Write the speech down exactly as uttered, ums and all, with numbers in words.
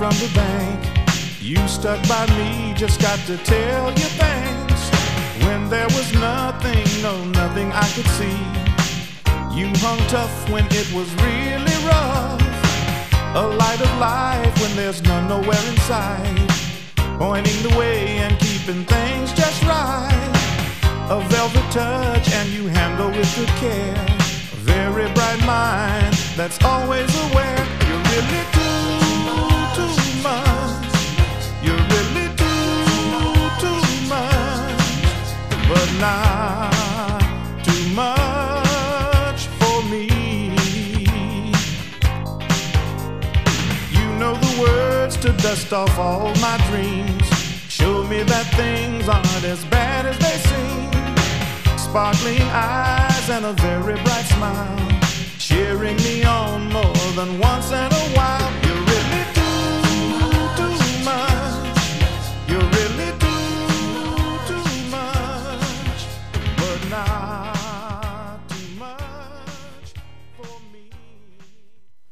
from the bank. You stuck by me, just got to tell you thanks. When there was nothing, no nothing I could see, you hung tough when it was really rough. A light of life when there's none nowhere in sight, pointing the way and keeping things just right. A velvet touch and you handle with good care. A very bright mind that's always aware. You're really too, too much. You're really too, too much. But not too much for me. You know the words to dust off all my dreams. Show me that things aren't as bad as they seem. Sparkling eyes and a very bright smile, cheering me on more than once in a while.